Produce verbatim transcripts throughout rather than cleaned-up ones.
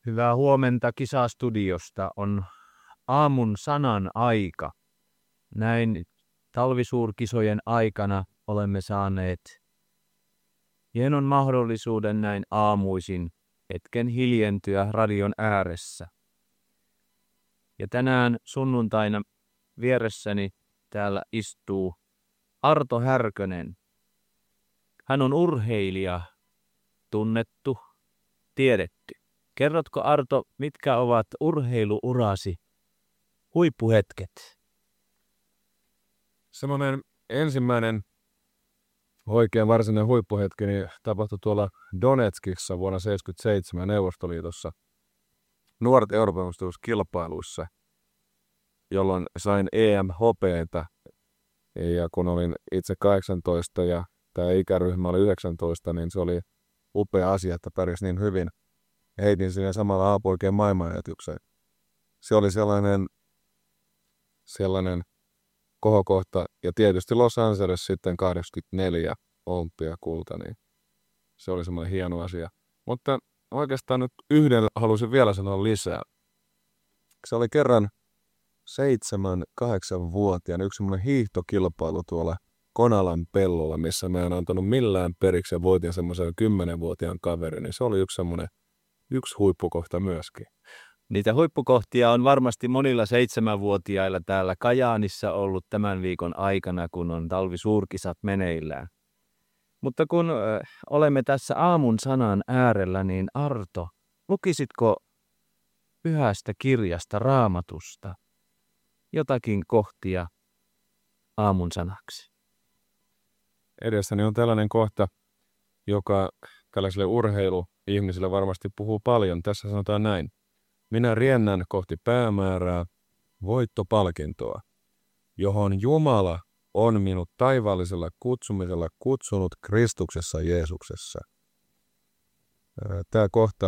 Hyvää huomenta Kisastudiosta. On aamun sanan aika. Näin talvisuurkisojen aikana olemme saaneet hienon mahdollisuuden näin aamuisin hetken hiljentyä radion ääressä. Ja tänään sunnuntaina vieressäni täällä istuu Arto Härkönen. Hän on urheilija, tunnettu, tiedetty. Kerrotko Arto, mitkä ovat urheiluurasi huippuhetket? Semmoinen ensimmäinen oikein varsinainen huippuhetki niin tapahtui tuolla Donetskissa vuonna tuhatyhdeksänsataaseitsemänkymmentäseitsemän Neuvostoliitossa nuoret Euroopan mestaruuskilpailuissa, jolloin sain E M-hopeita. Ja kun olin itse kahdeksantoista ja tämä ikäryhmä oli yhdeksäntoista, niin se oli upea asia, että pärjäsi niin hyvin. Heitin siinä samalla A-poikien maailmanennätykseen. Se oli sellainen, sellainen kohokohta. Ja tietysti Los Angeles sitten kahdeksankymmentäneljä olympiakulta, niin se oli semmoinen hieno asia. Mutta oikeastaan nyt yhden halusin vielä sanoa lisää. Se oli kerran seitsemän, kahdeksanvuotiaan yksi semmoinen hiihtokilpailu tuolla Konalan pellolla, missä mä en antanut millään periksi ja voitin semmoisen kymmenvuotiaan kaverin, niin se oli yksi semmoinen yksi huippukohta myöskin. Niitä huippukohtia on varmasti monilla seitsemänvuotiailla täällä Kajaanissa ollut tämän viikon aikana, kun on talvisuurkisat meneillään. Mutta kun ö, olemme tässä aamun sanan äärellä, niin Arto, lukisitko pyhästä kirjasta Raamatusta jotakin kohtia aamun sanaksi? Edessäni on tällainen kohta, joka tällaiselle urheiluihmisille varmasti puhuu paljon. Tässä sanotaan näin. Minä riennän kohti päämäärää, voittopalkintoa, johon Jumala on minut taivaallisella kutsumisella kutsunut Kristuksessa Jeesuksessa. Tämä kohta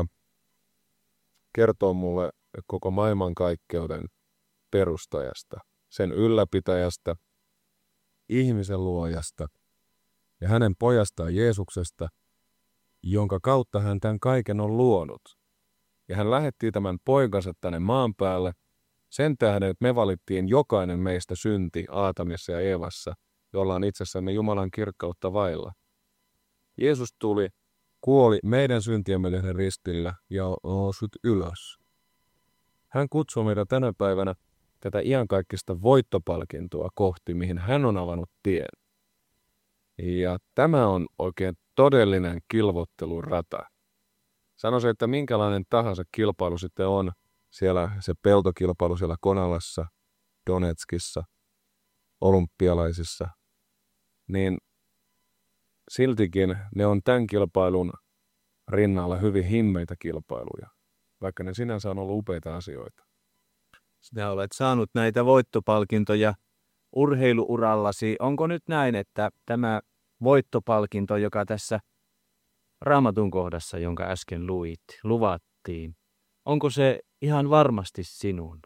kertoo mulle koko maailmankaikkeuden perustajasta, sen ylläpitäjästä, ihmisen luojasta ja hänen pojastaan Jeesuksesta, jonka kautta hän tämän kaiken on luonut. Ja hän lähetti tämän poikansa tänne maan päälle sen tähden, että me valittiin jokainen meistä synti Aatamissa ja Eevassa, jolla on itsessämme Jumalan kirkkautta vailla. Jeesus tuli, kuoli meidän syntiemme tähden ristillä ja nousut ylös. Hän kutsuu meitä tänä päivänä tätä iankaikkista voittopalkintoa kohti, mihin hän on avannut tien. Ja tämä on oikein todellinen kilvottelurata. Sanoisin, että minkälainen tahansa kilpailu sitten on, siellä se peltokilpailu siellä Konalassa, Donetskissa, olympialaisissa, niin siltikin ne on tämän kilpailun rinnalla hyvin himmeitä kilpailuja, vaikka ne sinänsä on ollut upeita asioita. Sinä olet saanut näitä voittopalkintoja urheiluurallasi. Onko nyt näin, että tämä voittopalkinto, joka tässä Raamatun kohdassa, jonka äsken luit, luvattiin, onko se ihan varmasti sinun?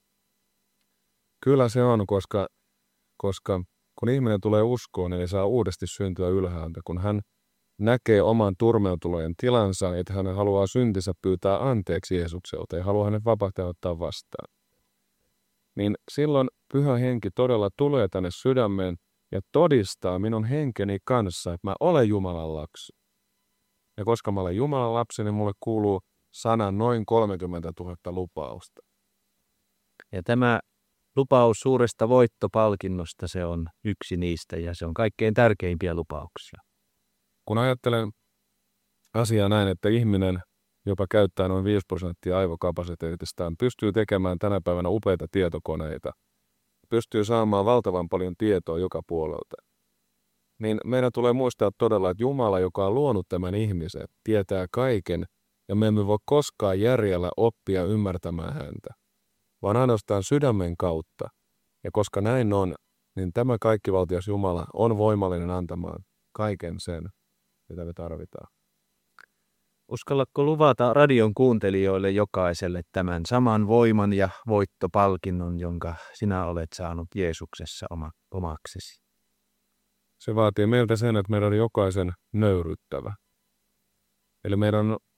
Kyllä se on, koska, koska kun ihminen tulee uskoon, niin saa uudesti syntyä ylhäältä. Kun hän näkee oman turmeutulojen tilansa, että hän haluaa syntinsä pyytää anteeksi Jeesukselta ja haluaa hänet vapahtaa ottaa vastaan, niin silloin Pyhä Henki todella tulee tänne sydämeen ja todistaa minun henkeni kanssa, että mä olen Jumalan lapsi. Ja koska mä olen Jumalan lapsi, niin mulle kuuluu sana noin kolmekymmentätuhatta lupausta. Ja tämä lupaus suuresta voittopalkinnosta, se on yksi niistä ja se on kaikkein tärkeimpiä lupauksia. Kun ajattelen asiaa näin, että ihminen jopa käyttää noin viisi prosenttia aivokapasiteetistaan, pystyy tekemään tänä päivänä upeita tietokoneita, pystyy saamaan valtavan paljon tietoa joka puolelta, niin meidän tulee muistaa todella, että Jumala, joka on luonut tämän ihmisen, tietää kaiken ja me emme voi koskaan järjellä oppia ymmärtämään häntä, vaan ainoastaan sydämen kautta. Ja koska näin on, niin tämä kaikkivaltias Jumala on voimallinen antamaan kaiken sen, mitä me tarvitaan. Uskallatko luvata radion kuuntelijoille jokaiselle tämän saman voiman ja voittopalkinnon, jonka sinä olet saanut Jeesuksessa oma, omaksesi? Se vaatii meiltä sen, että meidän on jokaisen nöyryttävä. Eli meidän on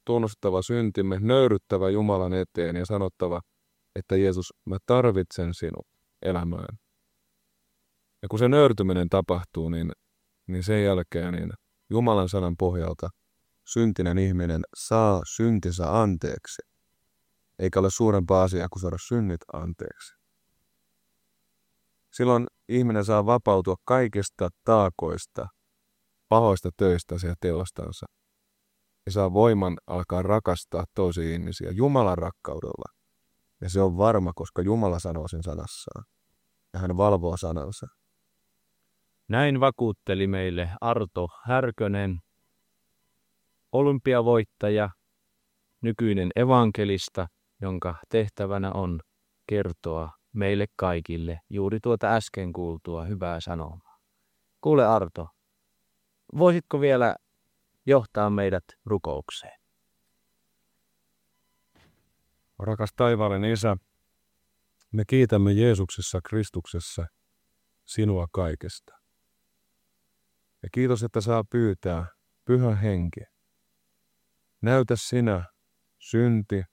tunnustettava syntimme, nöyryttävä Jumalan eteen ja sanottava, että Jeesus, mä tarvitsen sinut elämään. Ja kun se nöyrtyminen tapahtuu, niin, niin sen jälkeen niin Jumalan sanan pohjalta syntinen ihminen saa syntinsä anteeksi. Eikä ole suurempaa asiaa kuin saada synnit anteeksi. Silloin ihminen saa vapautua kaikista taakoista, pahoista töistä ja teostansa. Ja saa voiman alkaa rakastaa toisia ihmisiä Jumalan rakkaudella. Ja se on varma, koska Jumala sanoo sen sanassaan. Ja hän valvoo sanansa. Näin vakuutteli meille Arto Härkönen, olympiavoittaja, nykyinen evankelista, jonka tehtävänä on kertoa meille kaikille juuri tuota äsken kuultua hyvää sanomaa. Kuule Arto, voisitko vielä johtaa meidät rukoukseen? Rakas taivaallinen Isä, me kiitämme Jeesuksessa Kristuksessa sinua kaikesta. Ja kiitos, että saa pyytää Pyhä Henki. Näytä sinä synti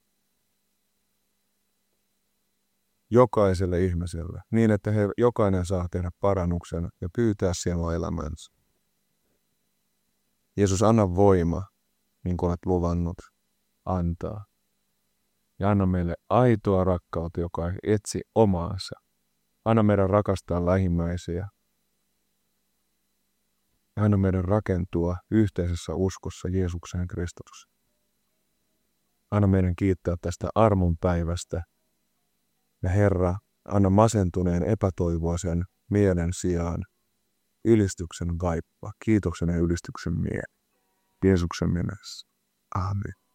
jokaiselle ihmiselle, niin että he jokainen saa tehdä parannuksen ja pyytää sinua elämänsä. Jeesus, anna voima, niin kuin olet luvannut antaa. Ja anna meille aitoa rakkautta, joka ei etsi omaansa. Anna meidän rakastaa lähimmäisiä. Ja anna meidän rakentua yhteisessä uskossa Jeesukseen Kristukseen. Anna meidän kiittää tästä armon päivästä. Ja Herra, anna masentuneen epätoivoisen mielen sijaan ylistyksen vaippa, kiitoksen ja ylistyksen mieli. Jeesuksen nimessä. Amen.